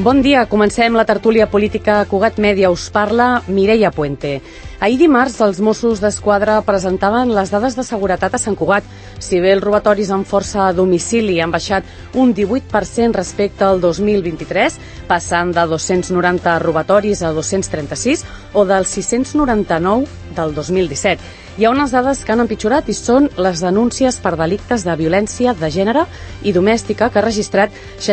Bon dia, comencem la tertúlia política. Cugat Mèdia us parla, Mireia Puente. Ahir dimarts els Mossos d'Esquadra presentaven les dades de seguretat a Sant Cugat. Si bé els robatoris amb força a domicili han baixat un 18% respecte al 2023, passant de 290 robatoris a 236 o dels 699 del 2017. Hi ha unes dades que han empitjorat i són les denúncies per delictes de violència de gènere i domèstica, que ha registrat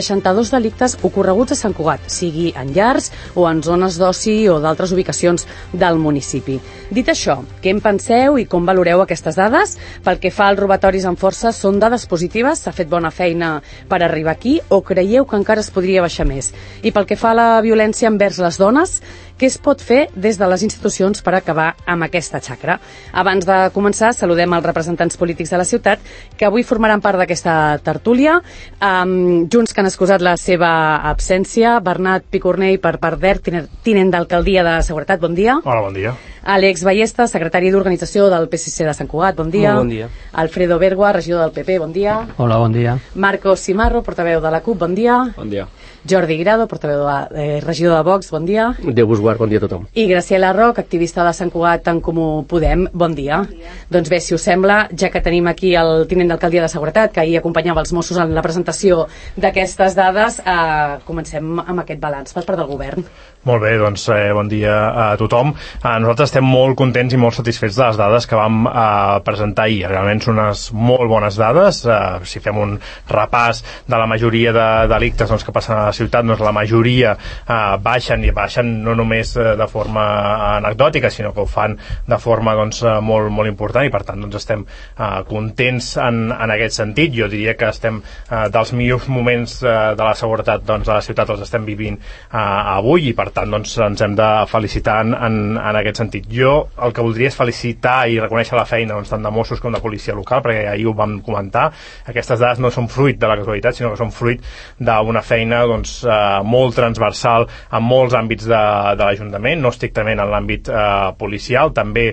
62 delictes ocorreguts a Sant Cugat, sigui en llars o en zones d'oci o d'altres ubicacions del municipi. Dit això, què en penseu i com valoreu aquestes dades? Pel que fa als robatoris amb força, són dades positives? S'ha fet bona feina per arribar aquí o creieu que encara es podria baixar més? I pel que fa a la violència envers les dones, què es pot fer des de les institucions per acabar amb aquesta xacra? Abans de començar, saludem els representants polítics de la ciutat que avui formaran part d'aquesta tertúlia. Junts, que han excusat la seva absència. Bernat Picornell, per part d'ERC, tinent d'alcaldia de Seguretat, bon dia. Hola, bon dia. Àlex Ballesta, secretari d'organització del PSC de Sant Cugat, bon dia. Molt bon dia. Alfredo Bergua, regidor del PP, bon dia. Hola, bon dia. Marcos Cimarro, portaveu de la CUP, bon dia. Bon dia. Jordi Grado, portaveu regidor de Vox, bon dia. Déu vos guard, bon dia a tothom. I Graciela Roc, activista de Sant Cugat en Comú Podem, bon dia. Doncs bé, si us sembla, ja que tenim aquí el tinent d'alcaldia de Seguretat, que ahir acompanyava els Mossos en la presentació d'aquestes dades, comencem amb aquest balanç per part del govern. Molt bé, doncs bon dia a tothom. Nosaltres estem molt contents i molt satisfets de les dades que vam presentar ahir. Realment són unes molt bones dades. Si fem un repàs de la majoria de delictes que passen a la ciutat, doncs la majoria baixen, i baixen no només de forma anecdòtica, sinó que ho fan de forma molt, molt important, i per tant estem contents en aquest sentit. Jo diria que estem dels millors moments de la seguretat de la ciutat, els estem vivint avui, i per tant ens hem de felicitar en aquest sentit. Jo el que voldria és felicitar i reconèixer la feina tant de Mossos com de policia local, perquè ahir ho vam comentar. Aquestes dades no són fruit de la casualitat, sinó que són fruit d'una feina molt transversal en molts àmbits de l'Ajuntament, no estrictament en l'àmbit policial, també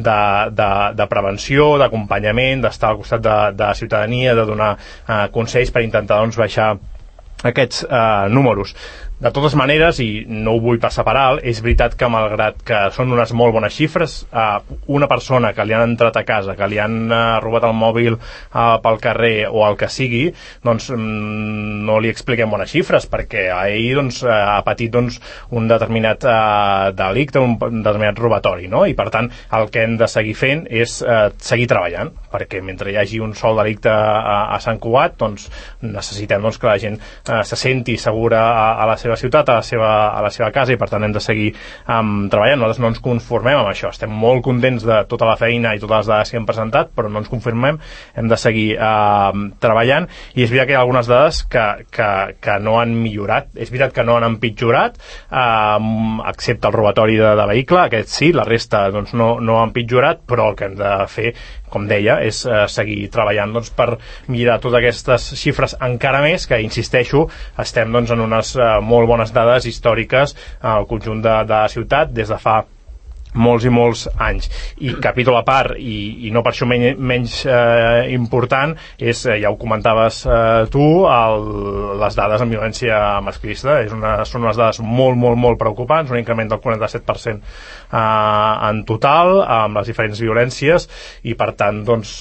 de prevenció, d'acompanyament, d'estar al costat de la ciutadania, de donar consells per intentar baixar aquests números. De totes maneres, i no ho vull passar per alt, és veritat que malgrat que són unes molt bones xifres, una persona que li han entrat a casa, que li han robat el mòbil pel carrer o el que sigui, no li expliquem bones xifres, perquè ahir ha patit un determinat delicte, un determinat robatori, no? I per tant el que hem de seguir fent és seguir treballant, perquè mentre hi hagi un sol delicte a Sant Cugat, necessitem que la gent se senti segura a la seva ciutat, a la seva casa, i per tant hem de seguir treballant. Nosaltres no ens conformem amb això, estem molt contents de tota la feina i totes les dades que hem presentat, però no ens conformem, hem de seguir treballant. I és veritat que hi ha algunes dades que no han millorat, és veritat que no han empitjorat, excepte el robatori de vehicle, aquest sí, la resta no han empitjorat, però el que hem de fer, com deia, és seguir treballant per millorar totes aquestes xifres encara més, que insisteixo, estem en unes molt bones dades històriques al conjunt de la ciutat des de fa molts i molts anys. I capítol a part, i no per això menys important, és, ja ho comentaves tu, les dades en violència masclista. Són unes dades molt, molt, molt preocupants, un increment del 47% en total amb les diferents violències, i per tant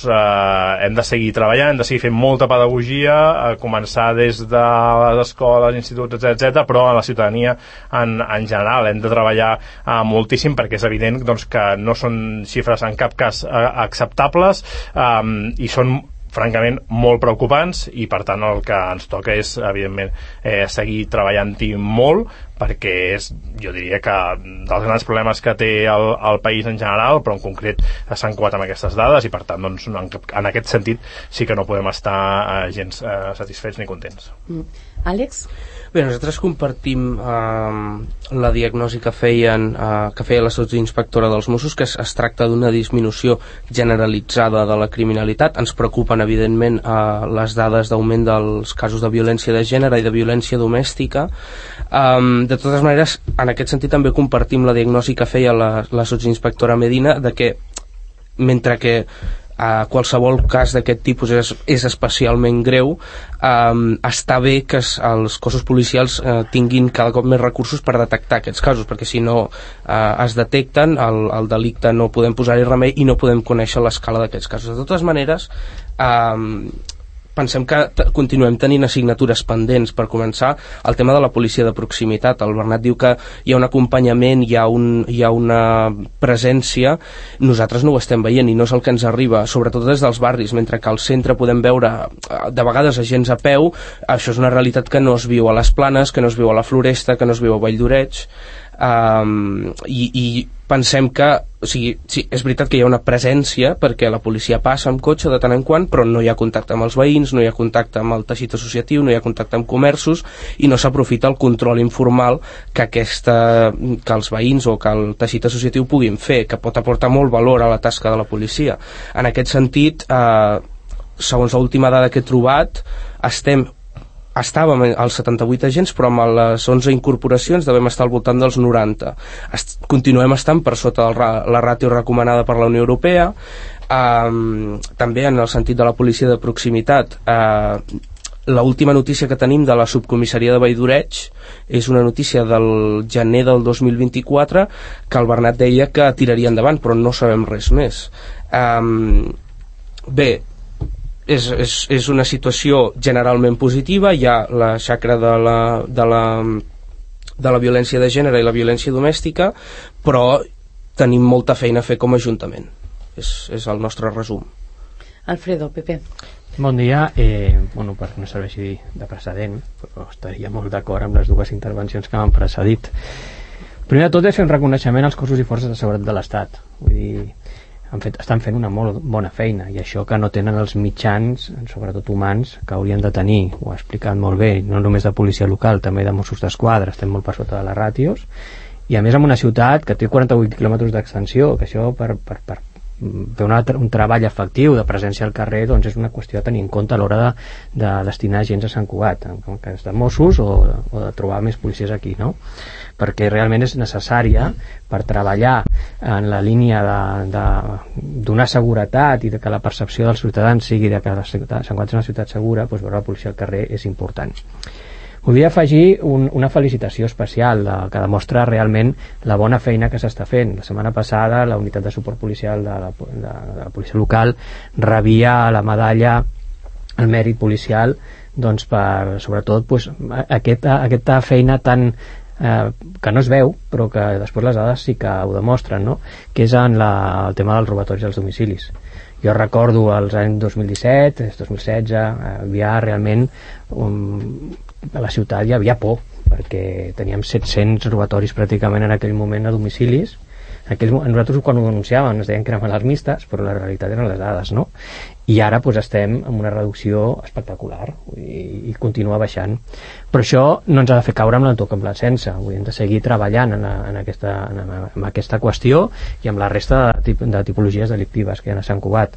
hem de seguir treballant, hem de seguir fent molta pedagogia, a començar des de les escoles, instituts, etc., però a la ciutadania en general hem de treballar moltíssim, perquè és evident que no són xifres en cap cas acceptables, i són francament molt preocupants, i per tant el que ens toca és evidentment seguir treballant-hi molt, perquè és, jo diria que dels grans problemes que té el país en general, però en concret a Sant Cugat amb aquestes dades, i per tant en aquest sentit sí que no podem estar gens satisfets ni contents. Àlex? Bé, nosaltres compartim la diagnosi que feia la sotsinspectora dels Mossos, que es tracta d'una disminució generalitzada de la criminalitat. Ens preocupen, evidentment, les dades d'augment dels casos de violència de gènere i de violència domèstica. De totes maneres, en aquest sentit també compartim la diagnosi que feia la sotsinspectora Medina, de que mentre que qualsevol cas d'aquest tipus és especialment greu, està bé que els cossos policials tinguin cada cop més recursos per detectar aquests casos, perquè si no es detecten, el delicte no podem posar-hi remei i no podem conèixer l'escala d'aquests casos. De totes maneres, pensem que continuem tenint assignatures pendents. Per començar, el tema de la policia de proximitat. El Bernat diu que hi ha un acompanyament, hi ha una presència. Nosaltres no ho estem veient i no és el que ens arriba, sobretot des dels barris, mentre que al centre podem veure de vegades agents a peu. Això és una realitat que no es viu a les Planes, que no es viu a la Floresta, que no es viu a Vall d'Oreig. I pensem que, o sigui, sí, és veritat que hi ha una presència perquè la policia passa amb cotxe de tant en quant, però no hi ha contacte amb els veïns, no hi ha contacte amb el teixit associatiu, no hi ha contacte amb comerços i no s'aprofita el control informal que els veïns o que el teixit associatiu puguin fer, que pot aportar molt valor a la tasca de la policia. En aquest sentit, segons l'última dada que he trobat, estàvem als 78 agents, però amb les 11 incorporacions devem estar al voltant dels 90. Continuem estant per sota la ràtio recomanada per la Unió Europea. També en el sentit de la policia de proximitat, l'última notícia que tenim de la subcomissaria de Vall d'Oreig és una notícia del gener del 2024 que el Bernat deia que tiraria endavant, però no sabem res més. Bé, és una situació generalment positiva. Hi ha la xacra de la violència de gènere i la violència domèstica, però tenim molta feina a fer com a Ajuntament. És el nostre resum. Alfredo, Pepe. Bon dia. Bueno, per no servir de precedent, però estaria molt d'acord amb les dues intervencions que m'han precedit. Primer de tot és fer un reconeixement als cossos i forces de seguretat de l'Estat. Vull dir, estan fent una molt bona feina, i això que no tenen els mitjans, sobretot humans, que haurien de tenir. Ho ha explicat molt bé, no només de policia local, també de Mossos d'Esquadra. Estem molt per sota de les ràtios, i a més en una ciutat que té 48 quilòmetres d'extensió, que això per fer un treball efectiu de presència al carrer, doncs és una qüestió a tenir en compte a l'hora de destinar agents a Sant Cugat, en cas de Mossos o de trobar més policies aquí, no? Perquè realment és necessària per treballar en la línia de donar seguretat i de que la percepció dels ciutadans sigui de que Sant Cugat és una ciutat segura, doncs veure la policia al carrer és important. Volia afegir una felicitació especial que demostra realment la bona feina que s'està fent. La setmana passada la unitat de suport policial de la policia local rebia la medalla al mèrit policial, doncs per, sobretot, aquesta feina tan que no es veu, però que després les dades sí que ho demostren, no? Que és en el tema dels robatoris als domicilis. Jo recordo els anys 2017, 2016, havia realment a la ciutat hi havia por, perquè teníem 700 robatoris pràcticament en aquell moment a domicilis. Nosaltres quan ho denunciàvem ens deien que eren alarmistes, però la realitat eren les dades, no? I ara doncs, estem amb una reducció espectacular i continua baixant. Però això no ens ha de fer caure amb l'autocomplecença. Hem de seguir treballant en aquesta qüestió i amb la resta de tipologies delictives que hi ha a Sant Cugat.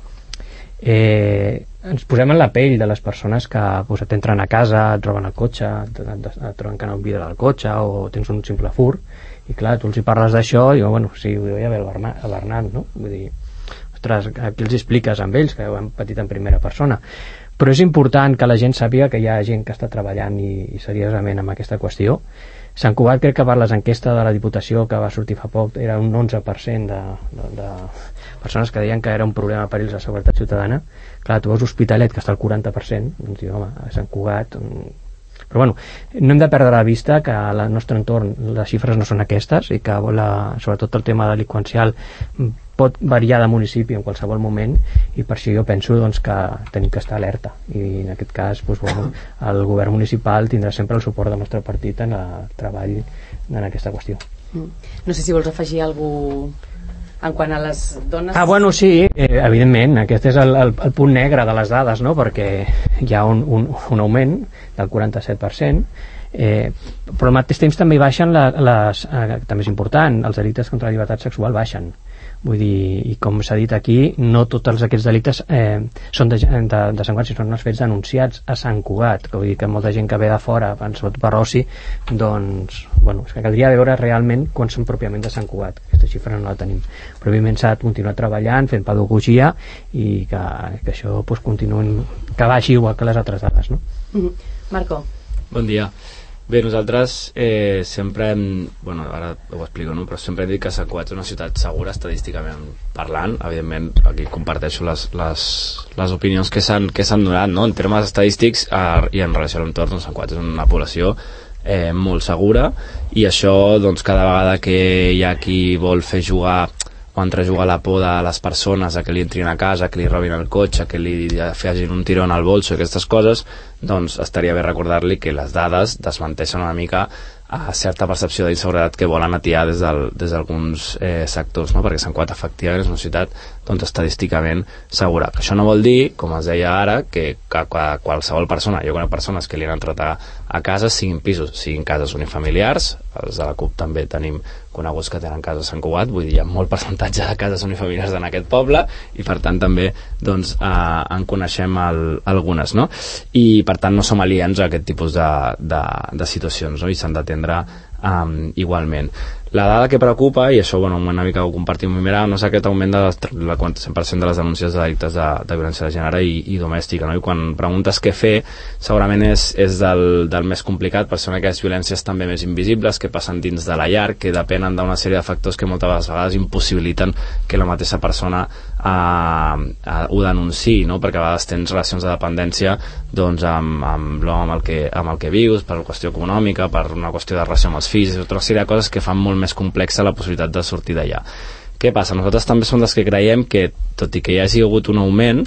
Ens posem en la pell de les persones que t'entren a casa, et roben el cotxe, et trenquen el vidre del cotxe o tens un simple fur, i clar, tu els hi parles d'això i diuen, bueno, sí, ho deia bé el Bernat, no? Vull dir, ostres, aquí els expliques amb ells que ho han patit en primera persona, però és important que la gent sàpiga que hi ha gent que està treballant i seriosament amb aquesta qüestió. Sant Cugat, crec que per les enquestes de la Diputació que va sortir fa poc, era un 11% de persones que deien que era un problema per ells la seguretat ciutadana. Clar, tu veus Hospitalet, que està al 40%, doncs diu, home, a Sant Cugat... Però bueno, no hem de perdre de vista que al nostre entorn les xifres no són aquestes i que sobretot el tema delinqüencial pot variar de municipi en qualsevol moment, i per això jo penso doncs, que tenim que estar alerta, i en aquest cas doncs, bueno, el govern municipal tindrà sempre el suport del nostre partit en el treball en aquesta qüestió. No sé si vols afegir alguna cosa en quant a les dones... Bueno, sí, evidentment, aquest és el punt negre de les dades, no? Perquè hi ha un augment del 47%, però al mateix temps també baixen també és important, els delictes contra la llibertat sexual baixen. Vull dir, i com s'ha dit aquí, no tots aquests delictes són de Sant Cugat, sinó són els fets denunciats a Sant Cugat, que vull dir que molta gent que ve de fora, sobretot per oci, doncs, bueno, és que caldria veure realment quan són pròpiament de Sant Cugat. Aquesta xifra no la tenim. Però evidentment s'ha de continuar treballant, fent pedagogia i que això pues, continuïn, que vagi igual que les altres dades, no? Marco. Bon dia. Bé, nosaltres sempre bueno, ara ho explico, no? Però sempre hem dit que Sant Cugat és una ciutat segura estadísticament parlant. Evidentment, aquí comparteixo les opinions que s'han donat, no? En termes estadístics i en relació a l'entorn, doncs Sant Cugat és una població molt segura, i això, doncs, cada vegada que hi ha qui vol fer jugar o entrejugar la por de les persones a que li entrin a casa, que li robin el cotxe, que li facin un tiró al bolso i aquestes coses, doncs estaria bé recordar-li que les dades desmenteixen una mica a certa percepció d'inseguretat que volen atiar des d'alguns sectors, no? Perquè Sant Cugat efectivament és una ciutat doncs, estadísticament segura. Això no vol dir, com es deia ara, que qualsevol persona, jo conec persones que li han entrat a casa, siguin pisos, siguin cases unifamiliars, els de la CUP també tenim coneguts que tenen cases a Sant Cugat, vull dir, hi ha molt percentatge de cases unifamiliars en aquest poble, i per tant també doncs, en coneixem algunes, no? I per tant no som aliens a aquest tipus de situacions, no? I s'han d'atendre igualment. La dada que preocupa, i això bueno, una mica ho compartim no és aquest augment del 100% de les denúncies de delictes de violència de gènere i domèstica, no? I quan preguntes què fer, segurament és del més complicat, per ser aquelles violències també més invisibles que passen dins de la llar, que depenen d'una sèrie de factors que moltes vegades impossibiliten que la mateixa persona ho denunciï, no? Perquè a vegades tens relacions de dependència doncs, amb l'home amb el que vius, per una qüestió econòmica, per una qüestió de relació amb els fills, tota una sèrie de coses que fan molt més complexa la possibilitat de sortir d'allà. Què passa? Nosaltres també som dels que creiem que, tot i que hi hagi hagut un augment,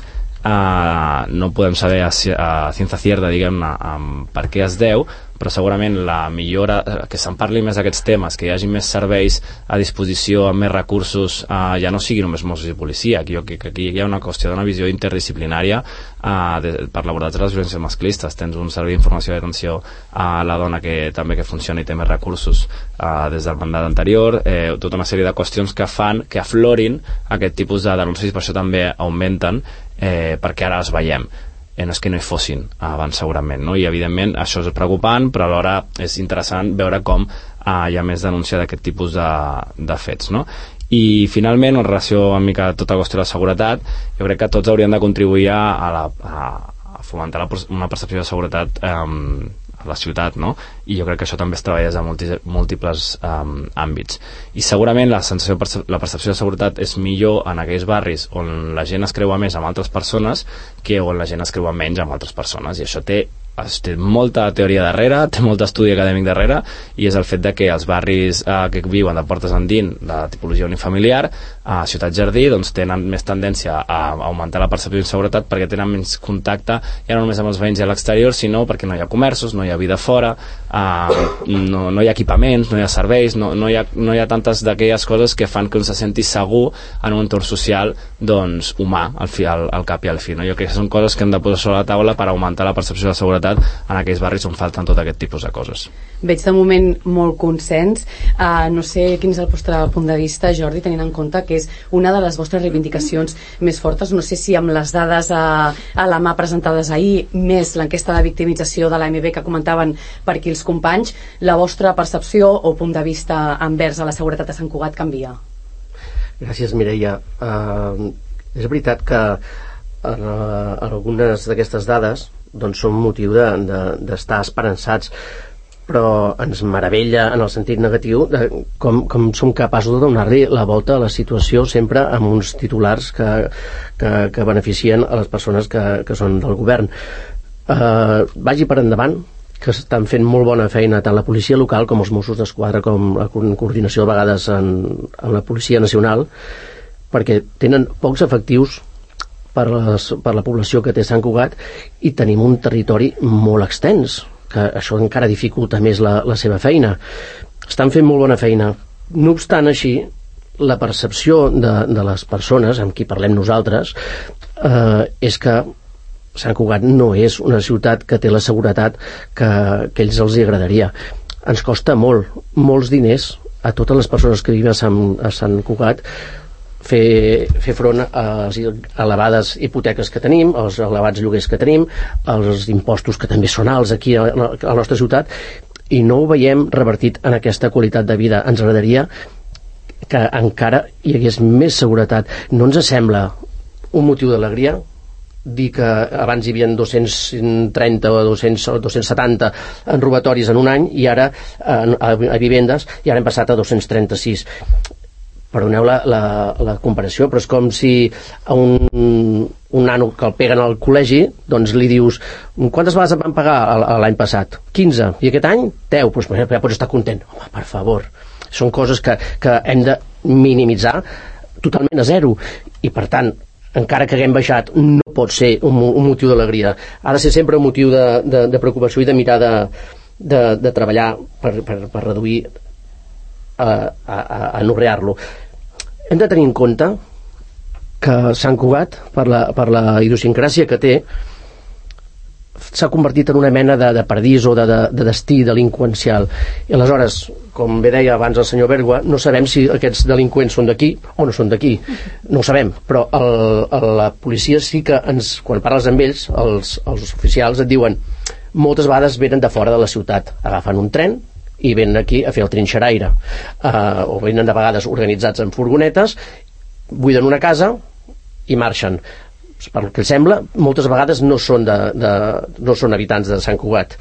no podem saber a ciència cierta, diguem-ne, per què es deu, però segurament la millora, que se'n parli més d'aquests temes, que hi hagi més serveis a disposició, amb més recursos, ja no sigui només Mossos i policia, que aquí hi ha una qüestió d'una visió interdisciplinària per l'abordatge de les violències masclistes. Tens un servei d'informació i d'atenció a la dona que també que funciona i té més recursos des del mandat anterior, tota una sèrie de qüestions que fan que aflorin aquest tipus de denúncies, per això també augmenten, perquè ara els veiem. No és que no hi fossin abans segurament, no? I evidentment això és preocupant, però alhora és interessant veure com hi ha més denúncia d'aquest tipus de fets, no? I finalment, en relació amb tota la qüestió de la seguretat, jo crec que tots haurien de contribuir a fomentar una percepció de seguretat a la ciutat, no? I jo crec que això també es treballa des de múltiples àmbits. I segurament la percepció de seguretat és millor en aquells barris on la gent es creua més amb altres persones que on la gent es creua menys amb altres persones, i això té molta teoria darrere, té molt estudi acadèmic darrere, i és el fet de que els barris que viuen de portes endins, de tipologia unifamiliar, a Ciutat Jardí, doncs tenen més tendència a augmentar la percepció d'inseguretat perquè tenen menys contacte, ja no només amb els veïns i a l'exterior, sinó perquè no hi ha comerços, no hi ha vida fora, no hi ha equipaments, no hi ha serveis, no hi ha tantes d'aquelles coses que fan que un se senti segur en un entorn social doncs humà, al cap i al fi, no? Jo crec que són coses que hem de posar sobre la taula per augmentar la percepció de seguretat en aquells barris on falten tot aquest tipus de coses. Veig de moment molt consens. No sé quin és el vostre punt de vista, Jordi, tenint en compte que és una de les vostres reivindicacions més fortes. No sé si amb les dades a la mà presentades ahir, més l'enquesta de victimització de l'AMB que comentaven per aquí els companys, la vostra percepció o punt de vista envers a la seguretat a Sant Cugat canvia. Gràcies, Mireia. És veritat que algunes d'aquestes dades doncs són motiu d'estar esperançats, però ens meravella en el sentit negatiu de com som capaços de donar-li la volta a la situació sempre amb uns titulars que beneficien a les persones que són del govern. Vagi per endavant que estan fent molt bona feina tant la policia local com els Mossos d'Esquadra, com la coordinació a vegades amb la Policia Nacional, perquè tenen pocs efectius per la població que té Sant Cugat, i tenim un territori molt extens, que això encara dificulta més la seva feina. Estan fent molt bona feina. No obstant així, la percepció de les persones amb qui parlem nosaltres és que Sant Cugat no és una ciutat que té la seguretat que ells els agradaria. Ens costa molts diners a totes les persones que vivim a Sant Cugat fer front a les elevades hipoteques que tenim, als elevats lloguers que tenim, als impostos que també són alts aquí a la nostra ciutat, i no ho veiem revertit en aquesta qualitat de vida. Ens agradaria que encara hi hagués més seguretat. No ens sembla un motiu d'alegria dir que abans hi havia 230 o 270 en robatoris en un any i ara a vivendes, i ara hem passat a 236. Perdoneu la comparació, però és com si a un nano que el peguen al col·legi, doncs li dius quantes vegades em van pagar l'any passat? 15. I aquest any? 10. Doncs ja pots estar content. Home, per favor. Són coses que hem de minimitzar totalment a zero. I per tant, encara que haguem baixat, no pot ser un motiu d'alegria. Ha de ser sempre un motiu de preocupació i de mirar de treballar per reduir a anorrear-lo. Hem de tenir en compte que Sant Cugat, per la idiosincràsia que té, s'ha convertit en una mena de paradís o de destí delinqüencial. I aleshores, com bé deia abans el senyor Bergua, no sabem si aquests delinqüents són d'aquí o no són d'aquí. No ho sabem, però la policia sí que quan parles amb ells, els oficials et diuen moltes vegades venen de fora de la ciutat, agafen un tren i venen aquí a fer el trinxeraire, o venen de vegades organitzats en furgonetes, buiden una casa i marxen. Per que sembla, moltes vegades no són habitants de Sant Cugat.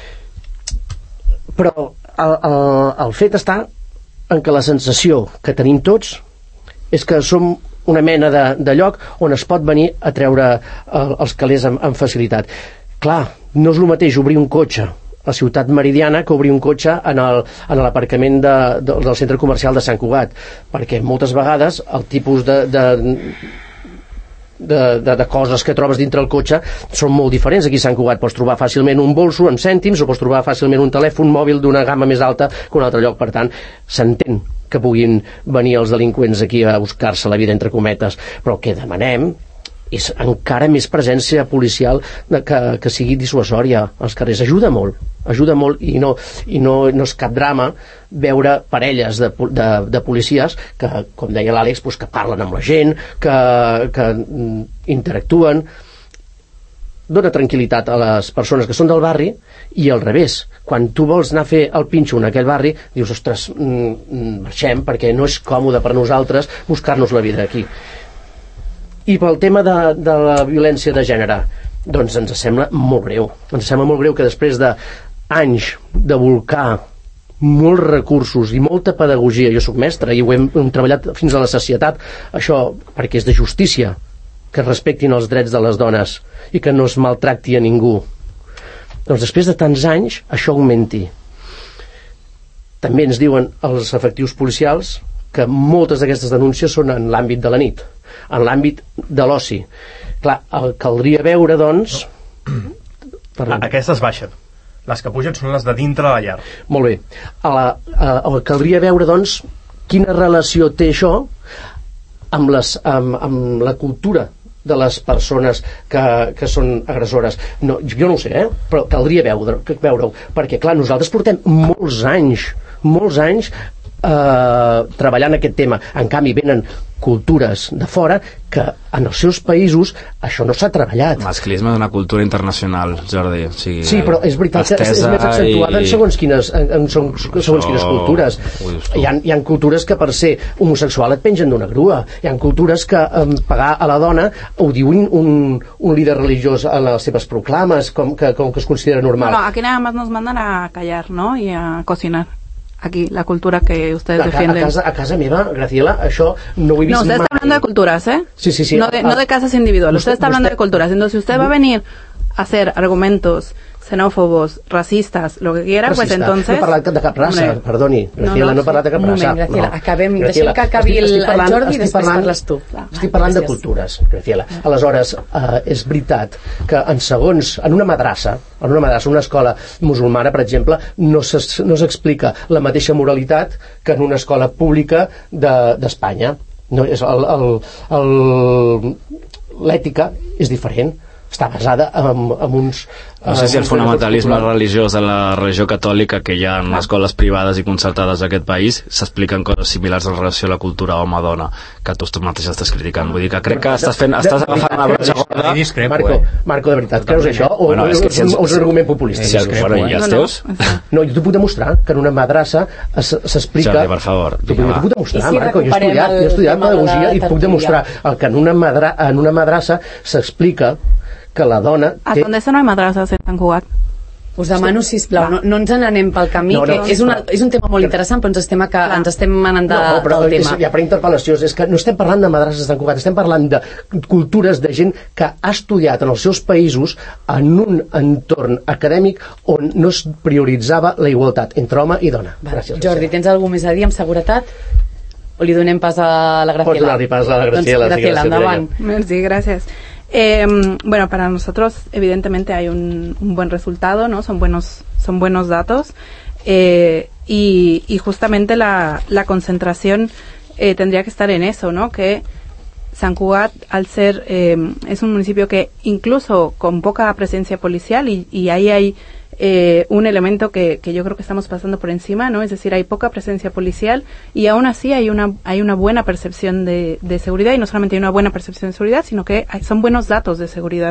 Però el fet està en que la sensació que tenim tots és que som una mena de lloc on es pot venir a treure els calés amb facilitat. Clar, no és el mateix obrir un cotxe a Ciutat Meridiana que obrir un cotxe en l'aparcament del centre comercial de Sant Cugat, perquè moltes vegades el tipus de coses que trobes dintre el cotxe són molt diferents. Aquí a Sant Cugat pots trobar fàcilment un bolso amb cèntims o pots trobar fàcilment un telèfon mòbil d'una gamma més alta que un altre lloc. Per tant, s'entén que puguin venir els delinqüents aquí a buscar-se la vida entre cometes, però el que demanem és encara més presència policial que sigui dissuasòria als carrers. Ajuda molt i no és cap drama veure parelles de policies que, com deia l'Àlex, que parlen amb la gent, que interactuen. Dona tranquil·litat a les persones que són del barri, i al revés, quan tu vols anar a fer el pinxo en aquell barri, dius, ostres, marxem, perquè no és còmode per nosaltres buscar-nos la vida aquí. I pel tema de la violència de gènere, doncs ens sembla molt greu. Ens sembla molt greu que després d'anys de volcar molts recursos i molta pedagogia, jo soc mestre i ho hem treballat fins a la sacietat, això perquè és de justícia que es respectin els drets de les dones i que no es maltracti a ningú. Doncs després de tants anys això augmenti. També ens diuen els efectius policials que moltes d'aquestes denúncies són en l'àmbit de la nit, en l'àmbit de l'oci. Clar, caldria veure, doncs... Aquestes baixen. Les que pugen són les de dintre de la llar. Molt bé. Caldria veure, doncs, quina relació té això amb la cultura de les persones que són agressores. No, jo no ho sé, però caldria veure-ho, perquè, clar, nosaltres portem molts anys treballant aquest tema. En canvi venen cultures de fora que en els seus països això no s'ha treballat. Masclisme és una cultura internacional, Jordi. O sigui, sí, però és veritat que és més accentuada en segons quines cultures. Hi ha cultures que per ser homosexual et pengen d'una grua. Hi ha cultures que pagar a la dona ho diu un líder religiós a les seves proclames, com que es considera normal. No, aquí nada más nos mandan a callar, ¿no? Y a cocinar. Aquí, la cultura que ustedes defienden. A casa meva, Graciela, això no ho he vist mai. No, usted está hablando de culturas, ¿eh? Sí. No de casas individuales. Usted está hablando de culturas. Entonces, si usted va a venir a hacer argumentos xenòfobos, racistes, lo que quiera, pues entonces... No he parlat de cap raça, perdoni, Graciela, no he parlat de cap raça. Un moment, Graciela, deixem que acabi el Jordi i després parles tu. Estic parlant de cultures, Graciela. Aleshores, és veritat que en una madrassa, una escola musulmana, per exemple, no s'explica la mateixa moralitat que en una escola pública d'Espanya. L'ètica és diferent. està basada en uns... No sé si el fonamentalisme religiós de la religió catòlica que hi ha en escoles privades i concertades d'aquest país s'expliquen coses similars en relació a la cultura home-dona que tu mateix estàs criticant. Vull dir que crec que estàs agafant una broxa gorda. Marco, de veritat, creus això? O és un argument populista? I els teus? No, jo t'ho puc demostrar, que en una madrassa s'explica... Jordi, per favor. T'ho puc demostrar, Marco. Jo he estudiat pedagogia i puc demostrar que en una madrassa s'explica que la dona té... ¿A dónde no hay madrasas en Sant Cugat? Us demano, sisplau, no ens n'anem pel camí, que és un tema molt interessant, però ens estem anant del tema. Ja per interpel·lacions, és que no estem parlant de madrasses de Sant Cugat, estem parlant de cultures de gent que ha estudiat en els seus països en un entorn acadèmic on no es prioritzava la igualtat entre home i dona. Gràcies. Jordi, tens alguna més a dir amb seguretat? O li donem pas a la Graciela? Pots donar-li pas a la Graciela. Doncs Graciela, endavant. Sí, gracias. Bueno, para nosotros evidentemente hay un buen resultado, ¿no? Son buenos datos y justamente la concentración tendría que estar en eso, ¿no? Que Sant Cugat, al ser es un municipio que incluso con poca presencia policial y ahí hay un elemento que yo creo que estamos pasando por encima, ¿no? Es decir, hay poca presencia policial y aún así hay una buena percepción de seguridad, y no solamente hay una buena percepción de seguridad, sino que son buenos datos de seguridad.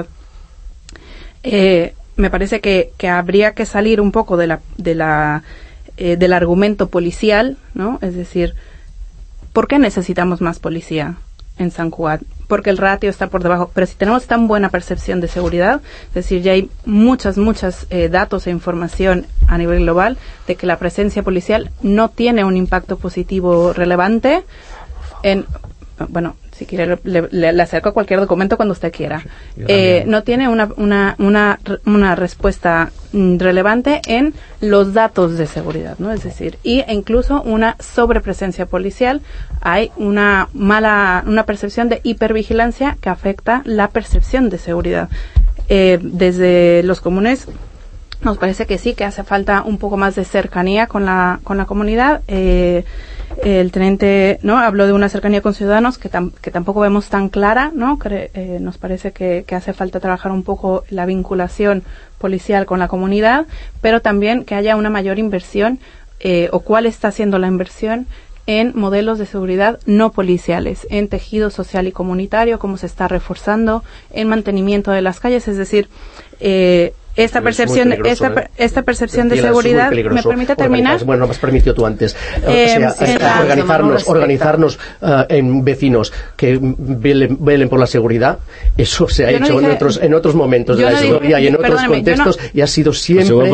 Me parece que habría que salir un poco del argumento policial, ¿no? Es decir, ¿por qué necesitamos más policía en Sant Cugat? Porque el ratio está por debajo, pero si tenemos tan buena percepción de seguridad, es decir, ya hay muchos datos e información a nivel global de que la presencia policial no tiene un impacto positivo relevante en... Bueno, si quiere le acerco cualquier documento cuando usted quiera. No tiene una respuesta relevante en los datos de seguridad, ¿no? Es decir, y incluso una sobrepresencia policial. Hay una percepción de hipervigilancia que afecta la percepción de seguridad. Desde los comunes nos parece que sí, que hace falta un poco más de cercanía con la comunidad. El teniente, ¿no?, habló de una cercanía con ciudadanos que tampoco vemos tan clara, ¿no? Nos parece que hace falta trabajar un poco la vinculación policial con la comunidad, pero también que haya una mayor inversión o cuál está haciendo la inversión en modelos de seguridad no policiales, en tejido social y comunitario, cómo se está reforzando, en mantenimiento de las calles, es decir, esta percepción de seguridad me permite terminar. Bueno, no me has permitido tú antes. Organizarnos en vecinos que velen por la seguridad. Eso se ha hecho en otros momentos de la historia y en otros contextos y ha sido siempre.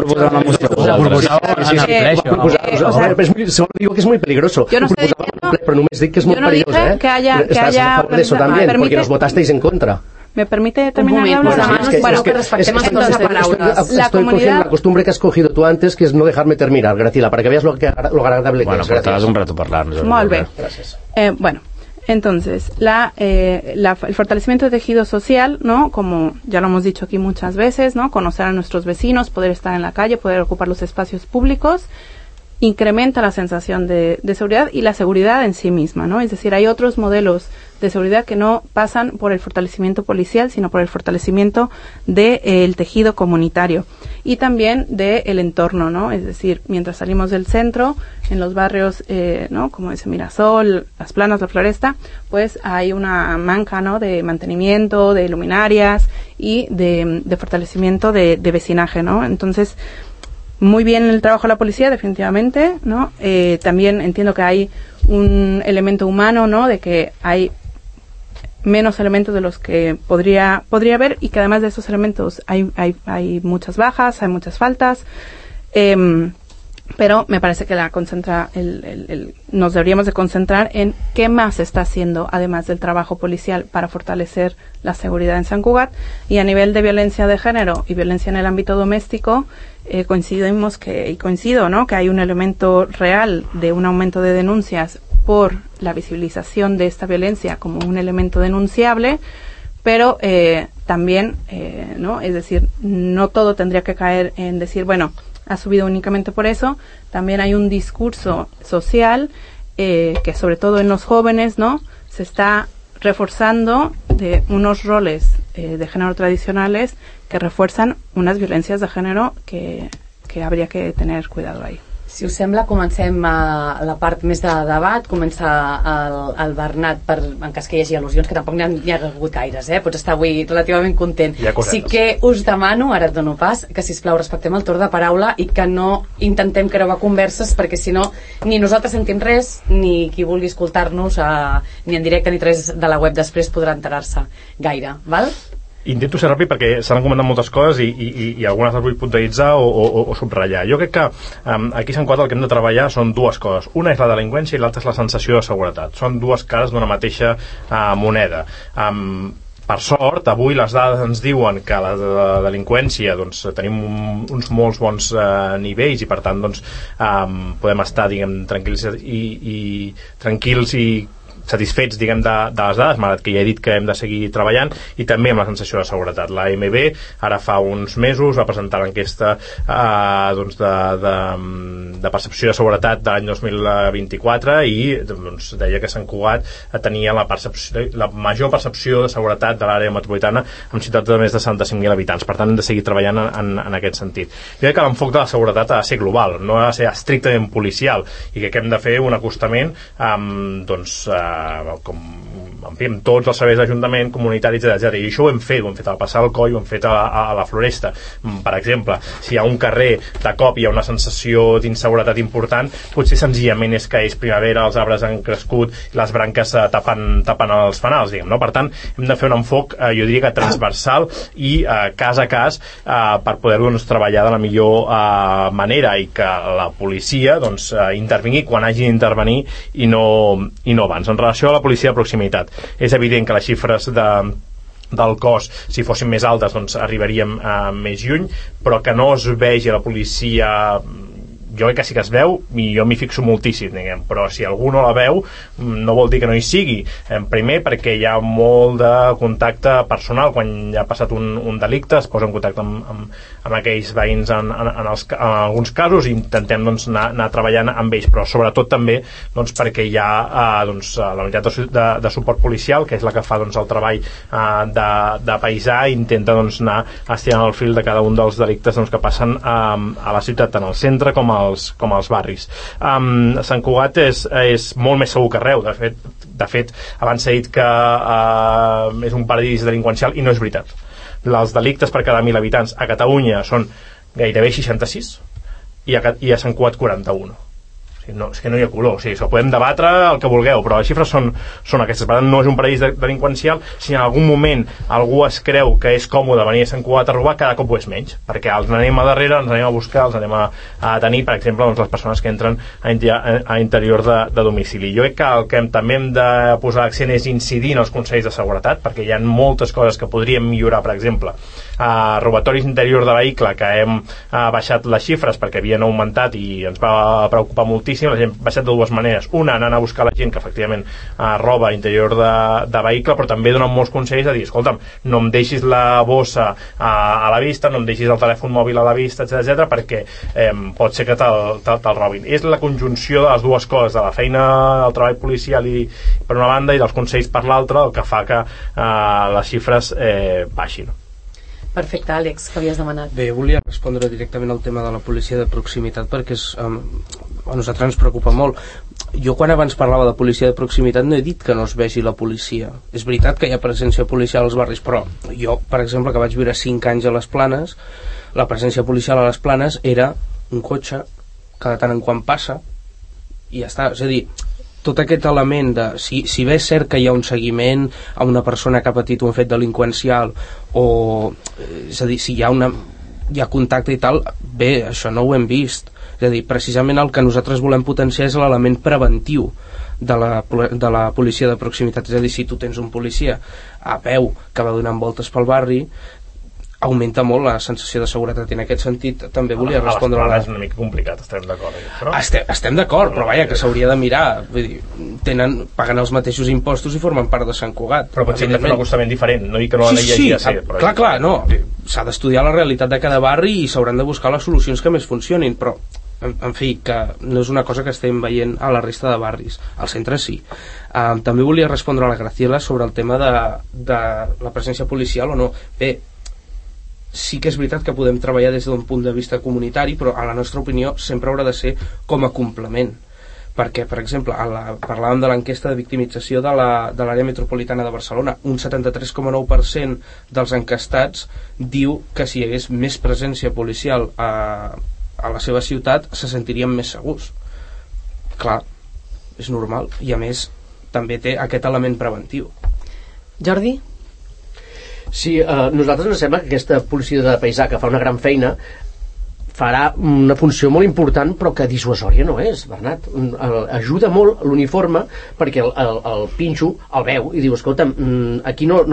Solo digo que es muy peligroso. Yo no estoy diciendo, pero no me dic que es muy peligroso. Que haya a favor de eso también, porque nos votasteis en contra. ¿Me permite terminar de hablar? Bueno, que respectemos entonces palabras. Estoy cogiendo la costumbre que has cogido tú antes, que es no dejarme terminar, Graciela, para que veas lo agradable que es. Bueno, portaràs un rato parlant. Molt bé. Bueno, entonces, el fortalecimiento de tejido social, ¿no? Como ya lo hemos dicho aquí muchas veces, ¿no? Conocer a nuestros vecinos, poder estar en la calle, poder ocupar los espacios públicos, incrementa la sensación de seguridad y la seguridad en sí misma, ¿no? Es decir, hay otros modelos de seguridad que no pasan por el fortalecimiento policial, sino por el fortalecimiento del tejido comunitario y también del entorno, ¿no? Es decir, mientras salimos del centro, en los barrios, ¿no?, como ese Mirasol, Las Planas, La Floresta, pues hay una manca, ¿no?, de mantenimiento, de luminarias y de fortalecimiento de vecinaje, ¿no? Entonces, muy bien el trabajo de la policía, definitivamente, ¿no? También entiendo que hay un elemento humano, ¿no?, de que hay menos elementos de los que podría haber, y que además de esos elementos hay muchas bajas, hay muchas faltas, pero me parece que nos deberíamos de concentrar en qué más se está haciendo además del trabajo policial para fortalecer la seguridad en Sant Cugat. Y a nivel de violencia de género y violencia en el ámbito doméstico, coincido, ¿no?, que hay un elemento real de un aumento de denuncias por la visibilización de esta violencia como un elemento denunciable, pero también, ¿no?, es decir, no todo tendría que caer en decir, bueno, ha subido únicamente por eso. También hay un discurso social que sobre todo en los jóvenes, ¿no?, se está reforzando de unos roles de género tradicionales que refuerzan unas violencias de género que habría que tener cuidado ahí. Si us sembla, comencem la part més de debat. Comença el Bernat, en cas que hi hagi al·lusions, que tampoc n'hi ha hagut gaires, pots estar avui relativament content. Sí que us demano, ara et dono pas, que sisplau respectem el torn de paraula i que no intentem creuar converses, perquè si no ni nosaltres sentim res, ni qui vulgui escoltar-nos ni en directe ni a través de la web després podrà enterar-se gaire, val? Intento ser ràpid perquè s'han comentat moltes coses i algunes les vull puntualitzar o subratllar. Jo crec que aquí a Sant Cugat el que hem de treballar són dues coses. Una és la delinqüència i l'altra és la sensació de seguretat. Són dues cares d'una mateixa moneda. Per sort, avui les dades ens diuen que la delinqüència tenim uns molts bons nivells i per tant podem estar tranquils i satisfets de les dades, malgrat que ja he dit que hem de seguir treballant, i també amb la sensació de seguretat. La AMB ara fa uns mesos va presentar l'enquesta de percepció de seguretat de l'any 2024 i deia que Sant Cugat tenia la major percepció de seguretat de l'àrea metropolitana amb ciutats de més de 75.000 habitants. Per tant, hem de seguir treballant en aquest sentit. Jo crec que l'enfoc de la seguretat ha de ser global, no ha de ser estrictament policial, i que hem de fer un acostament amb tots els serveis d'Ajuntament, comunitaris, etc. I això ho hem fet al Passar del Coll, ho hem fet a la Floresta. Per exemple, si hi ha un carrer de cop hi ha una sensació d'inseguretat important, potser senzillament és que és primavera, els arbres han crescut, les branques tapen els fanals, no? Per tant, hem de fer un enfoc, jo diria que transversal i cas a cas per poder treballar de la millor manera, i que la policia intervingui quan hagi d'intervenir i no abans. En relació a la policia de proximitat, és evident que les xifres del cos, si fossin més altes, arribaríem més lluny, però que no es vegi la policia... Jo crec que sí que es veu, i jo m'hi fixo moltíssim, però si algú no la veu no vol dir que no hi sigui. Primer perquè hi ha molt de contacte personal. Quan ja ha passat un delicte es posa en contacte amb aquells veïns en alguns casos, i intentem anar treballant amb ells, però sobretot també perquè hi ha la unitat de suport policial, que és la que fa el treball de paisà, i intenta anar estirant el fil de cada un dels delictes que passen a la ciutat, tant al centre com als barris. Sant Cugat és molt més segur que arreu. De fet, abans s'ha dit que és un paradís delinqüencial, i no és veritat. Els delictes per cada 1.000 habitants a Catalunya són gairebé 66 i a Sant Cugat 41. No, és que no hi ha color, s'ho podem debatre el que vulgueu, però les xifres són aquestes. Per tant, no és un paradís delinqüencial. Si en algun moment algú es creu que és còmode venir a Sant Cugat a robar, cada cop ho és menys, perquè els anem a darrere, els anem a buscar, els anem a tenir, per exemple, les persones que entren a interior de domicili. Jo crec que el que també hem de posar l'accent és incidir en els consells de seguretat, perquè hi ha moltes coses que podríem millorar. Per exemple, robatoris interior de vehicle, que hem baixat les xifres perquè havien augmentat i ens va preocupar moltíssim. La gent ha baixat de dues maneres: una, anant a buscar la gent que efectivament roba a interior de vehicle, però també donen molts consells a dir, escolta'm, no em deixis la bossa a la vista, no em deixis el telèfon mòbil a la vista, etc, perquè pot ser que te'l robin. És la conjunció de les dues coses, de la feina, el treball policial per una banda, i dels consells per l'altra, el que fa que les xifres baixin. Perfecte, Àlex, que havies demanat. Bé, volia respondre directament al tema de la policia de proximitat, perquè a nosaltres ens preocupa molt. Jo quan abans parlava de policia de proximitat no he dit que no es vegi la policia. És veritat que hi ha presència policial als barris, però jo, per exemple, que vaig viure 5 anys a les Planes, la presència policial a les Planes era un cotxe que de tant en quant passa i ja està. És a dir, tot aquest element de si bé és cert que hi ha un seguiment a una persona que ha patit un fet delinqüencial, o és a dir, si hi ha contacte i tal, bé, això no ho hem vist. És a dir, precisament el que nosaltres volem potenciar és l'element preventiu de la policia de proximitat. És a dir, si tu tens un policia a peu que va donant voltes pel barri, augmenta molt la sensació de seguretat, i en aquest sentit també volia respondre a la... És una mica complicat, estem d'acord. Però... Estem d'acord, però vaja, que s'hauria de mirar. Vull dir, paguen els mateixos impostos i formen part de Sant Cugat. Però potser hem de fer un acostament diferent, no dic que no la llegia ser. Clar, no. S'ha d'estudiar la realitat de cada barri i s'hauran de buscar les solucions que més funcionin, però en fi, que no és una cosa que estem veient a la resta de barris. Al centre sí. També volia respondre a la Graciela sobre el tema de la presència policial o no. Bé, sí que és veritat que podem treballar des d'un punt de vista comunitari, però a la nostra opinió sempre haurà de ser com a complement. Perquè, per exemple, parlàvem de l'enquesta de victimització de l'àrea metropolitana de Barcelona. Un 73,9% dels encastats diu que si hi hagués més presència policial a la seva ciutat se sentirien més segurs. Clar, és normal, i a més també té aquest element preventiu. Jordi? Sí, nosaltres ens sembla que aquesta policia de paisà, que fa una gran feina, farà una funció molt important, però que dissuasòria no és, Bernat. Ajuda molt l'uniforme, perquè el pinxo el veu i diu, escolta, aquí no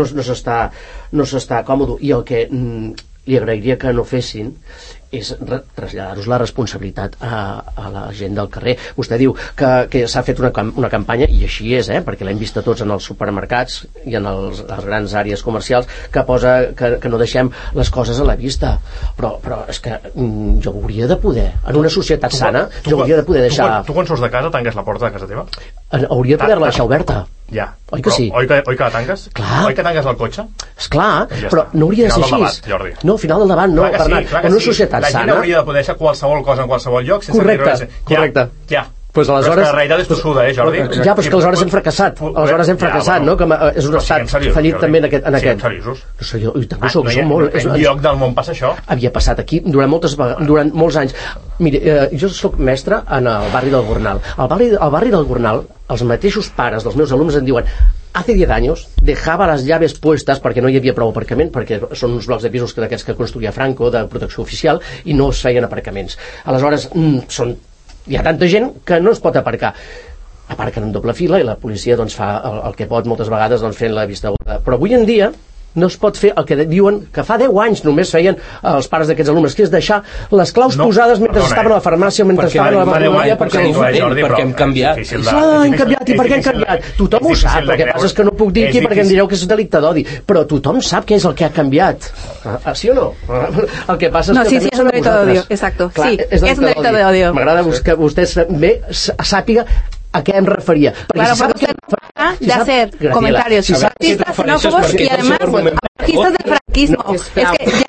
s'està còmode, i el que li agrairia que no fessin és traslladar-nos la responsabilitat a la gent del carrer. Vostè diu que s'ha fet una campanya, i així és, perquè l'hem vist a tots en els supermercats i en les grans àrees comercials, que posa que no deixem les coses a la vista, però és que jo hauria de poder, en una societat sana, jo hauria de poder deixar... Tu quan surts de casa tanques la porta de casa teva? Hauria de poder-la deixar oberta. Ja. Oi que sí? Oi que la tanques? Clar. Oi que tanques el cotxe? Esclar, ja però està. no hauria de ser Final del així. debat, Jordi. No, final del debat no, Bernat. En una societat sana... La gent hauria de poder deixar qualsevol cosa en qualsevol lloc sense... Correcte. Ja. Pues aleshores... Però és que la realitat és tossuda, Jordi? Ja, però és que aleshores hem fracassat. Aleshores hem fracassat, no? Que és un estat fallit també en aquest... Siguem seriosos. No hi ha lloc del món passa això. Havia passat aquí durant molts anys. Mire, jo soc mestre en el barri del Gornal. Al barri del Gornal, els mateixos pares dels meus alumnes em diuen: hace 10 años dejaba las llaves puestas perquè no hi havia prou aparcament, perquè són uns blocs de pisos d'aquests que construïa Franco, de protecció oficial, i no es feien aparcaments. Aleshores, hi ha tanta gent que no es pot aparcar. Aparquen en doble fila i la policia doncs, fa el que pot moltes vegades, doncs, fent la vista gorda. Però avui en dia no es pot fer el que diuen que fa 10 anys només feien els pares d'aquests alumnes, que és deixar les claus posades mentre estaven a la farmàcia o mentre estaven a la farmàcia, perquè hem canviat. Hem canviat. I per què hem canviat? Tothom ho sap, el que passa és que no puc dir aquí perquè em direu que és delicte d'odi, però tothom sap què és el que ha canviat. Sí o no? El que passa és que... No, sí, és un delicte d'odio, exacto. Sí, és un delicte d'odio. M'agrada que vostè sàpiga a què em referia. Claro, porque usted no de hacer comentarios racistas, xenófobos y además anarquistas del franquismo. Es que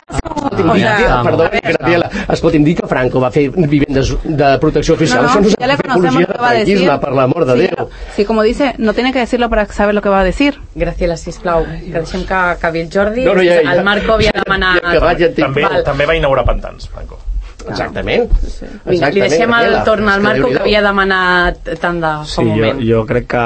ya perdó, Graciela, escolti'm, dir que Franco va fer vivendes de protecció oficial, això no és apologia de franquisme, per l'amor de Déu. Sí, como dice, no tiene que decirlo para saber lo que va a decir. Graciela, sisplau, que deixem que acabi el Jordi. El Marco havia demanat... També va inaugurar pantans, Franco. Exactament. Li deixem el torn al Marco, que havia demanat tant de fa un moment. Jo crec que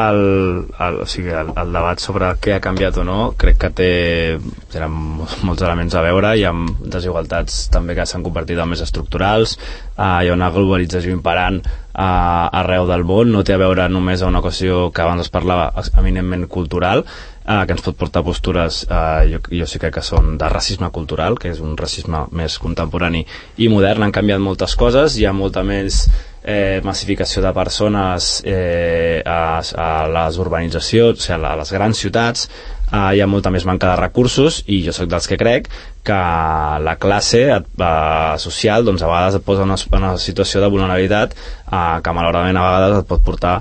el debat sobre què ha canviat o no, crec que tenen molts elements a veure. Hi ha desigualtats també que s'han convertit en més estructurals, hi ha una globalització imperant arreu del món, no té a veure només a una qüestió que abans es parlava eminentment cultural, que ens pot portar postures, jo sí que són de racisme cultural, que és un racisme més contemporani i modern. Han canviat moltes coses, hi ha molta més massificació de persones a les urbanitzacions, o sigui, a les grans ciutats, hi ha molta més manca de recursos, i jo sóc dels que crec que la classe social doncs, a vegades et posa en una situació de vulnerabilitat que malauradament a vegades et pot portar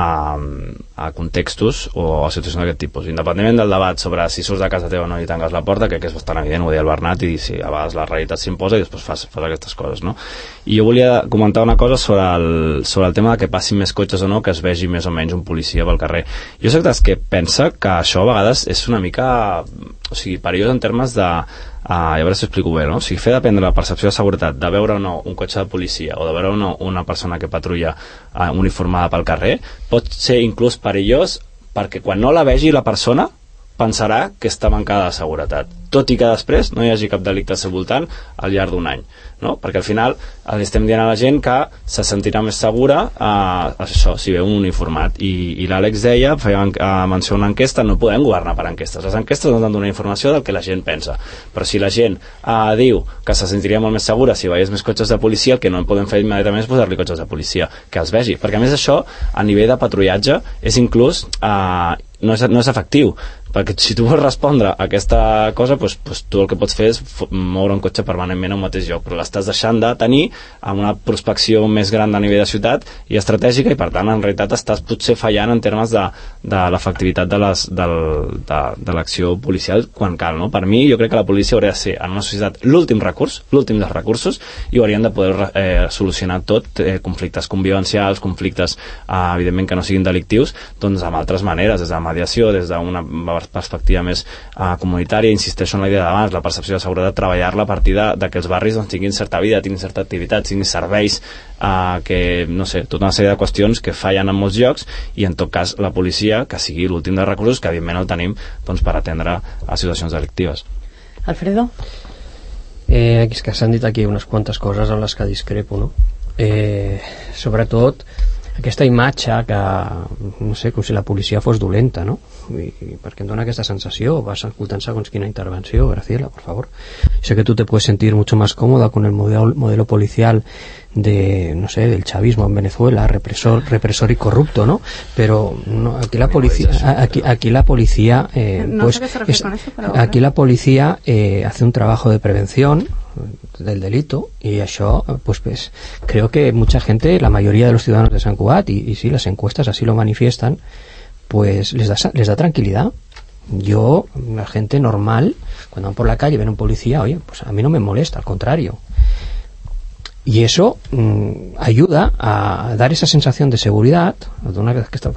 a contextos o a situacions d'aquest tipus, independentment del debat sobre si surts de casa teva o no i tanques la porta, que és bastant evident, ho deia el Bernat, i sí, a vegades la realitat s'imposa i després fas aquestes coses, no? I jo volia comentar una cosa sobre el tema de que passin més cotxes o no, que es vegi més o menys un policia pel carrer. Jo soc dels que pensa que això a vegades és una mica, perillós en termes de a veure si ho explico bé, no? O sigui, fer dependre la percepció de seguretat de veure o no un cotxe de policia o de veure o no una persona que patrulla uniformada pel carrer pot ser inclús perillós, perquè quan no la vegi la persona pensarà que està mancada de seguretat, tot i que després no hi hagi cap delicte al seu voltant al llarg d'un any, no? Perquè al final li estem dient a la gent que se sentirà més segura això, si veu un uniformat, i l'Àlex deia, feia menció a una enquesta, no podem governar per enquestes, les enquestes ens han de donar informació del que la gent pensa, però si la gent diu que se sentiria molt més segura si veiés més cotxes de policia, el que no podem fer immediatament és posar-li cotxes de policia, que els vegi, perquè a més això a nivell de patrullatge és inclús no és efectiu, perquè si tu vols respondre a aquesta cosa, doncs tu el que pots fer és moure un cotxe permanentment a un mateix lloc, però l'estàs deixant de tenir amb una prospecció més gran a nivell de ciutat i estratègica, i per tant en realitat estàs potser fallant en termes de l'efectivitat de l'acció policial quan cal, no? Per mi, jo crec que la policia hauria de ser en una societat l'últim dels recursos, i ho haurien de poder solucionar tot, conflictes convivencials, conflictes evidentment que no siguin delictius, doncs amb altres maneres, des de mediació, des d'una perspectiva més comunitària. Insisteixo en la idea d'abans, la percepció de seguretat, treballar-la a partir de que els barris doncs, tinguin certa vida, tinguin certa activitat, tinguin serveis, que, no sé, tota una sèrie de qüestions que fallen en molts llocs, i en tot cas la policia, que sigui l'últim dels recursos, que evidentment el tenim doncs, per atendre a situacions delictives. Alfredo? És que s'han dit aquí unes quantes coses amb les que discrepo, no? Sobretot aquesta imatge que, no sé, com si la policia fos dolenta, no? Perquè em dona aquesta sensació. Vas escoltant segons quina intervenció, Graciela, por favor. Sé que tú te puedes sentir mucho más cómoda con el modelo policial de, no sé, del chavismo en Venezuela, represor y corrupto, ¿no? Pero no, aquí la policía, aquí la policía, no sé qué se refiere con eso, pero aquí la policía hace un trabajo de prevención del delito, y eso pues creo que mucha gente, la mayoría de los ciudadanos de Sant Cugat, y sí, las encuestas así lo manifiestan, pues les da tranquilidad. Yo, la gente normal, cuando van por la calle ven un policía, oye, pues a mí no me molesta, al contrario. Y eso ayuda a dar esa sensación de seguridad, a donar aquesta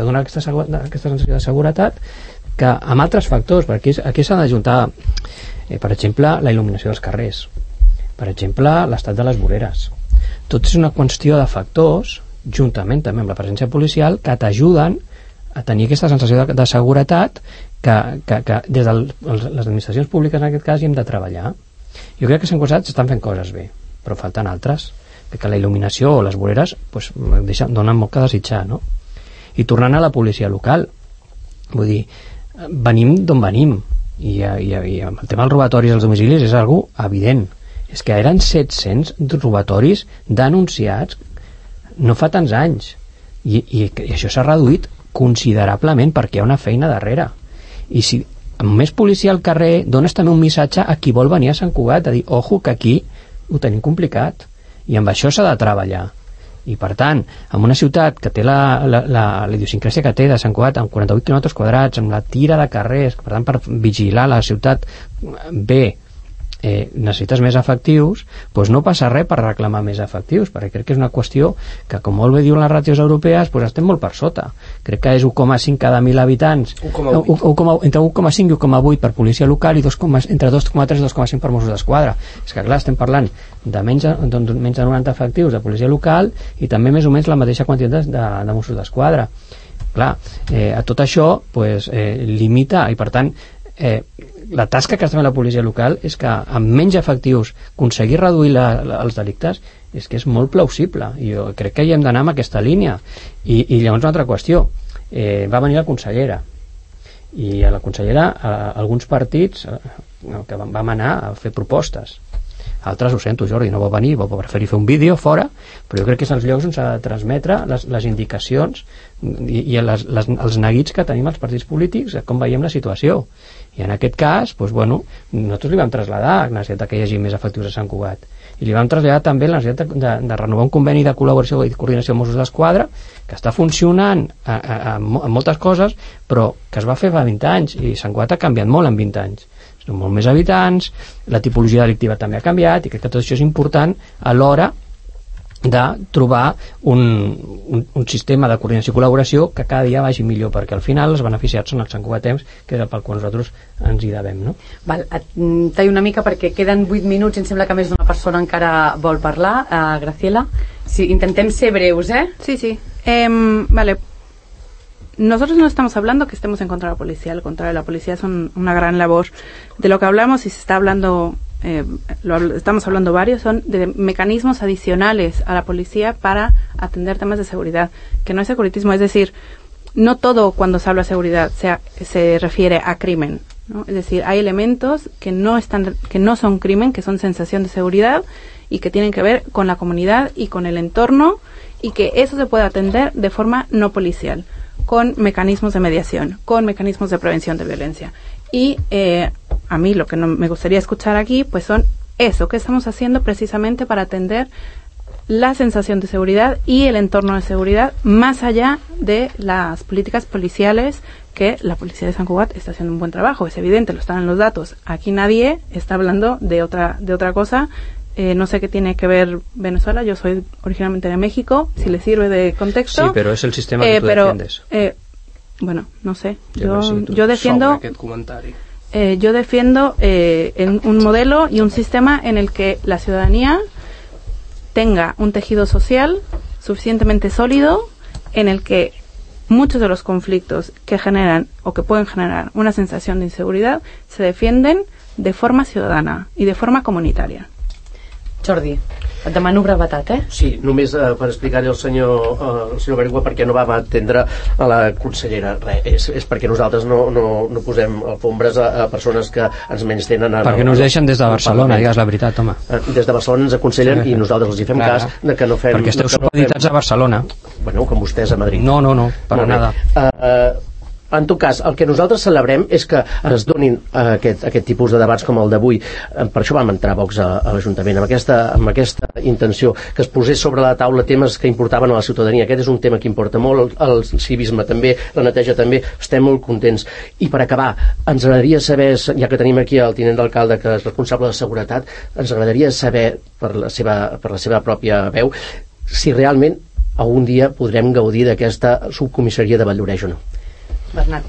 sensació de seguretat, que amb altres factors, perquè aquí s'ha d'ajuntar, per exemple, la il·luminació dels carrers, per exemple, l'estat de les voreres. Tot és una qüestió de factors, juntament també amb la presència policial, que t'ajuden a tenir aquesta sensació de seguretat que des de les administracions públiques, en aquest cas, hi hem de treballar. Jo crec que s'han costat, s'estan fent coses bé, però falten altres, perquè la il·luminació o les voreres pues, donen molt que desitjar, no? I tornant a la policia local, vull dir, venim d'on venim, i el tema dels robatoris als domicilis és algo evident. És que eren 700 robatoris denunciats no fa tants anys, i això s'ha reduït considerablement perquè hi ha una feina darrere. I si amb més policia al carrer dones també un missatge a qui vol venir a Sant Cugat, de dir, ojo, que aquí ho tenim complicat, i amb això s'ha de treballar. I per tant, en una ciutat que té la idiosincràsia que té de Sant Cugat, amb 48 quilòmetres quadrats, amb la tira de carrers, per tant, per vigilar la ciutat bé, necessites més efectius, doncs no passa res per reclamar més efectius, perquè crec que és una qüestió que, com molt bé diuen les ràtios europees, doncs estem molt per sota. Crec que és 1,5 cada 1.000 habitants, entre 1,5 i 1,8 per policia local, i entre 2,3 i 2,5 per Mossos d'Esquadra. És que clar, estem parlant de menys de 90 efectius de policia local i també més o menys la mateixa quantitat de Mossos d'Esquadra. Clar, a tot això pues, limita, i per tant la tasca que està fent la policia local és que amb menys efectius aconseguir reduir els delictes és que és molt plausible, i jo crec que hi hem d'anar amb aquesta línia. I llavors una altra qüestió, va venir la consellera, i a la consellera alguns partits que vam anar a fer propostes, altres ho sento, Jordi, no va venir, va preferir fer un vídeo fora, però jo crec que és els llocs on s'ha de transmetre les indicacions i els neguits que tenim els partits polítics, com veiem la situació. I en aquest cas, doncs, bueno, nosaltres li vam traslladar la necessitat que hi hagi més efectius a Sant Cugat, i li vam traslladar també la necessitat de renovar un conveni de col·laboració i coordinació amb Mossos d'Esquadra que està funcionant en moltes coses, però que es va fer fa 20 anys, i Sant Cugat ha canviat molt en 20 anys. Són molt més habitants, la tipologia delictiva també ha canviat, i crec que tot això és important a l'hora de trobar un sistema de coordinació i col·laboració que cada dia vagi millor, perquè al final els beneficiats són els santcugatencs, que és el pel qual nosaltres ens hi devem, no? Val, et tallo una mica perquè queden 8 minuts i em sembla que més d'una persona encara vol parlar. Graciela, sí, intentem ser breus, Sí. Vale. Nosotros no estamos hablando que estemos en contra de la policía, al contrario, la policía es una gran labor. De lo que hablamos, y se está hablando, estamos hablando varios, son de mecanismos adicionales a la policía para atender temas de seguridad, que no es securitismo, es decir, no todo cuando se habla de seguridad se refiere a crimen, ¿no? Es decir, hay elementos que no son crimen, que son sensación de seguridad y que tienen que ver con la comunidad y con el entorno, y que eso se puede atender de forma no policial. con mecanismos de mediación, con mecanismos de prevención de violencia. Y a mí lo que me gustaría escuchar aquí, pues son eso, que estamos haciendo precisamente para atender la sensación de seguridad y el entorno de seguridad, más allá de las políticas policiales, que la policía de Sant Cugat está haciendo un buen trabajo, es evidente, lo están en los datos. Aquí nadie está hablando de otra cosa. No sé qué tiene que ver Venezuela, yo soy originalmente de México, si le sirve de contexto. Sí, pero es el sistema que tú defiendes. Bueno, no sé, yo defiendo un modelo y un sistema en el que la ciudadanía tenga un tejido social suficientemente sólido, en el que muchos de los conflictos que generan o que pueden generar una sensación de inseguridad se defienden de forma ciudadana i de forma comunitària. Jordi, et demano brevetat, Sí, només per explicar-li al senyor Bergua perquè no vam atendre a la consellera. Res, és perquè nosaltres no posem alfombres a persones que ens menys tenen... Perquè no us deixen des de Barcelona, digues la veritat, home. Des de Barcelona ens aconsellen i nosaltres els hi fem cas de que no fem... Perquè esteu supeditats a Barcelona. Bueno, com vostès a Madrid. No, per nada. En tot cas, el que nosaltres celebrem és que es donin aquest tipus de debats com el d'avui. Per això vam entrar Vox a l'Ajuntament, amb aquesta intenció, que es posés sobre la taula temes que importaven a la ciutadania. Aquest és un tema que importa molt, el civisme també, la neteja també, estem molt contents. I per acabar, ens agradaria saber, ja que tenim aquí el tinent d'alcalde que és responsable de seguretat, ens agradaria saber, per la seva pròpia veu, si realment algun dia podrem gaudir d'aquesta subcomissaria de Vall-lloreix o no. Bernat.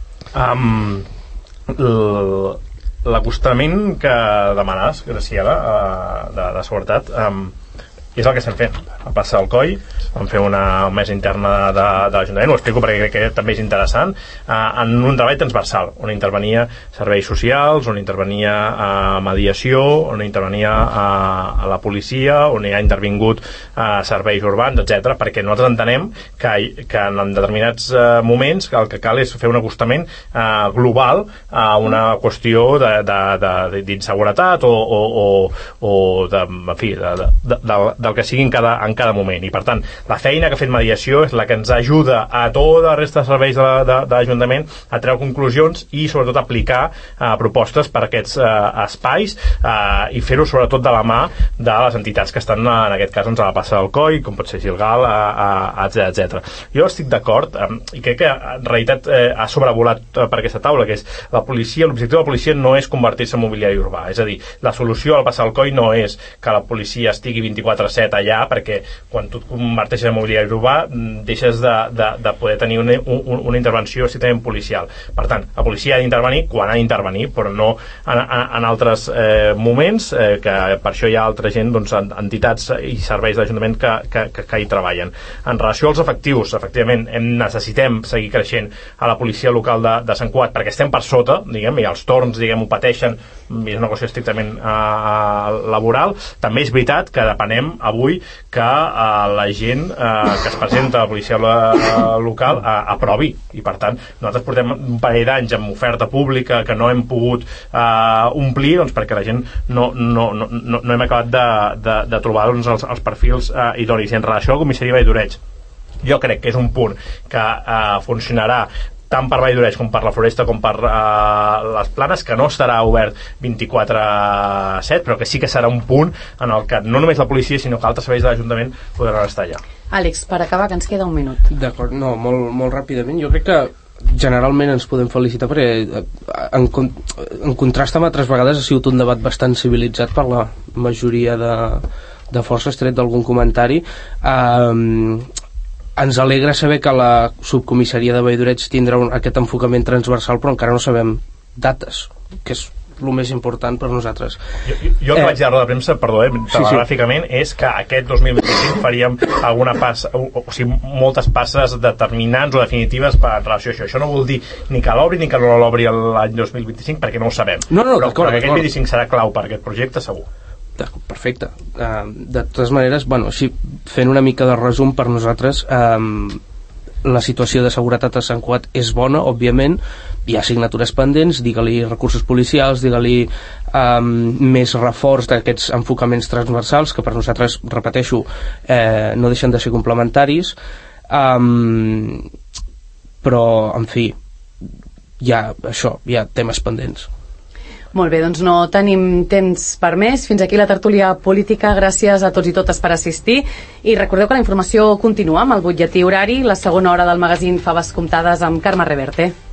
L'acostament que demanaves, Graciela, de seguretat, és el que estem fent. A Plaça del Coll vam fer una mesa interna de l'Ajuntament, ho explico perquè crec que també és interessant, en un treball transversal, on intervenia serveis socials, on intervenia mediació, on intervenia a la policia, on hi ha intervingut serveis urbans, etc, perquè nosaltres entenem que en determinats moments el que cal és fer un acostament global a una qüestió d'inseguretat o del que sigui en cada moment. I per tant, la feina que ha fet mediació és la que ens ajuda a tota la resta de serveis de l'Ajuntament a treure conclusions i sobretot aplicar propostes per a aquests espais i fer-ho sobretot de la mà de les entitats que estan en aquest cas a la plaça del Coll, com pot ser Gilgal, etc. Jo estic d'acord i crec que en realitat ha sobrevolat per aquesta taula, que és la policia, l'objectiu de la policia no és convertir-se en mobiliari urbà, és a dir, la solució a la plaça del Coll no és que la policia estigui 24/7 allà, perquè quan tu et converteixes en mobiliari urbà deixes de poder tenir una intervenció estrictament policial. Per tant, la policia ha d'intervenir quan ha d'intervenir, però no en altres moments, que per això hi ha altra gent, doncs, entitats i serveis de l'Ajuntament que hi treballen. En relació als efectius, efectivament necessitem seguir creixent a la policia local de Sant Cugat, perquè estem per sota, diguem, i els torns, diguem, ho pateixen, és una qüestió estrictament laboral. També és veritat que depenem avui que la gent que es presenta a la policia local aprovi, i per tant nosaltres portem un parell d'anys amb oferta pública que no hem pogut omplir, doncs perquè la gent no hem acabat de trobar els perfils idonis. En relació a la comissaria Vall-lloreix, jo crec que és un punt que funcionarà tant per Vall-lloreix com per la Floresta com per les Planes, que no estarà obert 24/7, però que sí que serà un punt en el que no només la policia sinó que altres serveis de l'Ajuntament podran estar allà. Àlex, per acabar, que ens queda un minut. D'acord, no, molt ràpidament. Jo crec que generalment ens podem felicitar perquè en contrast amb altres vegades ha sigut un debat bastant civilitzat per la majoria de forces, tret d'algun comentari. Ens alegra saber que la subcomissaria de Vall-lloreix tindrà aquest enfocament transversal, però encara no sabem dates, que és el més important per nosaltres. Jo que vaig dir a la roda de premsa, perdó, telegràficament, és que aquest 2025 faríem alguna passa, o sigui, moltes passes determinants o definitives en relació a això. Això no vol dir ni que l'obri ni que no l'obri l'any 2025, perquè no ho sabem. Però aquest 25 serà clau per aquest projecte, segur. Perfecte. De totes maneres, així, fent una mica de resum, per nosaltres la situació de seguretat a Sant Cugat és bona, òbviament. Hi ha assignatures pendents, digue-li recursos policials, digue-li més reforç d'aquests enfocaments transversals que per nosaltres, repeteixo, no deixen de ser complementaris. però, en fi, hi ha temes pendents. Molt bé, doncs no tenim temps per més. Fins aquí la tertúlia política. Gràcies a tots i totes per assistir. I recordeu que la informació continua amb el butlletí horari. La segona hora del magazín Faves Comptades amb Carme Reverte.